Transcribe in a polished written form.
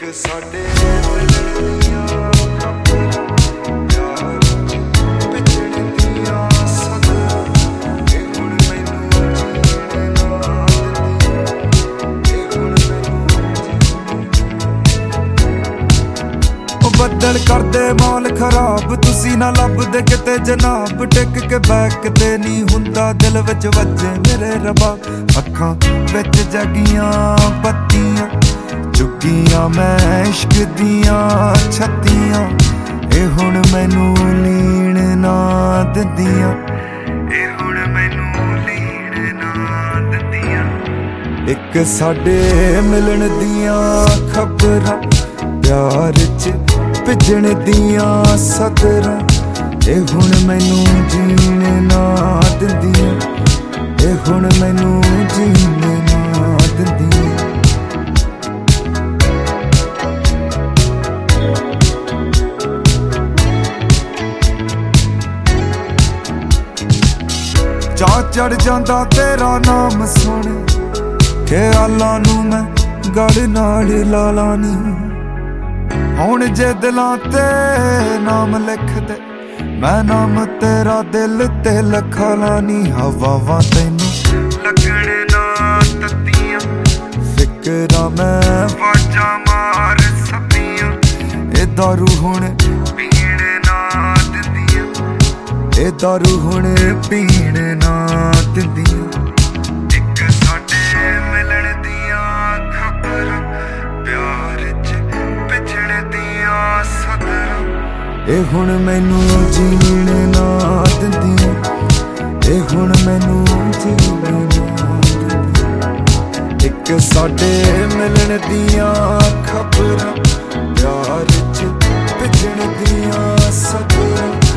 ਸਾਡੇ ਮਿਲਣ ਦੀਆਂ ਖਬਰਾਂ, ਪਿਆਰ ਪਿਛੜ ਦੀਆਂ ਸਦਰਾਂ, ਇਹ ਹੁਣ ਮੈਨੂੰ ਜੀਣ ਨਾ ਦਿੰਦੀ, ਇਹ ਹੁਣ ਮੈਨੂੰ ਬੱਦਲ ਕਰਦੇ ਮੌਲ ਖਰਾਬ, ਤੁਸੀਂ ਨਾ ਲੱਭਦੇ ਕਿਤੇ ਜਨਾਬ। ਟਿਕ ਕੇ ਬੈਕ ਤੇ ਨਹੀਂ ਹੁੰਦਾ, ਦਿਲ ਵਿੱਚ ਵੱਜੇ ਮੇਰੇ ਰੱਬਾ। ਅੱਖਾਂ ਵਿੱਚ ਜਗੀਆਂ ਬੱਤੀਆਂ, ਚੁੱਕੀਆਂ ਮੈਂ ਇਸ਼ਕ ਦੀਆਂ ਛੱਤੀਆਂ, ਇਹ ਹੁਣ ਮੈਨੂੰ ਲੀਣ ਨਾ ਦਿੰਦੀਆਂ, ਇਹ ਹੁਣ ਮੈਨੂੰ ਲੀਣ ਨਾ ਦਿੰਦੀਆਂ। ਇੱਕ ਸਾਡੇ ਮਿਲਣ ਦੀਆਂ ਖਬਰਾਂ, ਪਿਆਰ ਚ ਭਿੱਜਣ ਦੀਆਂ ਸਦਰਾਂ, ਇਹ ਹੁਣ ਮੈਨੂੰ ਜੀਣ ਨਾ ਦਿੰਦੀਆਂ, ਇਹ ਹੁਣ ਮੈਨੂੰ ਜੀਣ ਨਾ ਦਿੰਦੀਆਂ। ਚਾਅ ਚੜ ਜਾਂਦਾ ਤੇਰਾ ਨਾਮ ਸੁਣ, ਖਿਆਲਾਂ ਨੂੰ ਮੈਂ ਗੜ ਨਾਲ ਲਾ ਲਾਨੀ। ਹੁਣ ਜੇ ਦਿਲਾਂ ਤੇ ਨਾਮ ਲਿਖਦੇ, ਮੈਂ ਨਾਮ ਤੇਰਾ ਦਿਲ ਤੇ ਲਿਖਾ ਲਾਨੀ। ਹਵਾਵਾਂ ਤੈਨੂੰ ਲੱਗਣ ਨਾ ਤੱਤੀਆਂ, ਫਿਕਰਾਂ ਮੈਂ ਵਾਜਾਂ ਮਾਰ ਸੱਦੀਆਂ, ਇਹ ਦਾਰੂ ਹੁਣ ਪੀਣ ਨਾ ਦਿੰਦੀਆਂ, ਇਹ ਦਾਰੂ ਹੁਣ ਪੀਣ ਨਾ ਦਿੰਦੀਆਂ। ਇੱਕ ਸਾਡੇ ਮਿਲਣ ਦੀਆਂ ਖਬਰਾਂ, ਪਿਆਰ ਚ ਪਿਛੜ ਦੀਆਂ ਸਦਰਾਂ, ਇਹ ਹੁਣ ਮੈਨੂੰ ਜੀਣ ਨਾ ਦਿੰਦੀਆਂ, ਇਹ ਹੁਣ ਮੈਨੂੰ ਜੀਣ ਨਾ ਦਿੰਦੀਆਂ। ਇੱਕ ਸਾਡੇ ਮਿਲਣ ਦੀਆਂ ਖਬਰਾਂ, ਪਿਆਰ ਚ ਪਿਛੜ ਦੀਆਂ ਸਦਰਾਂ,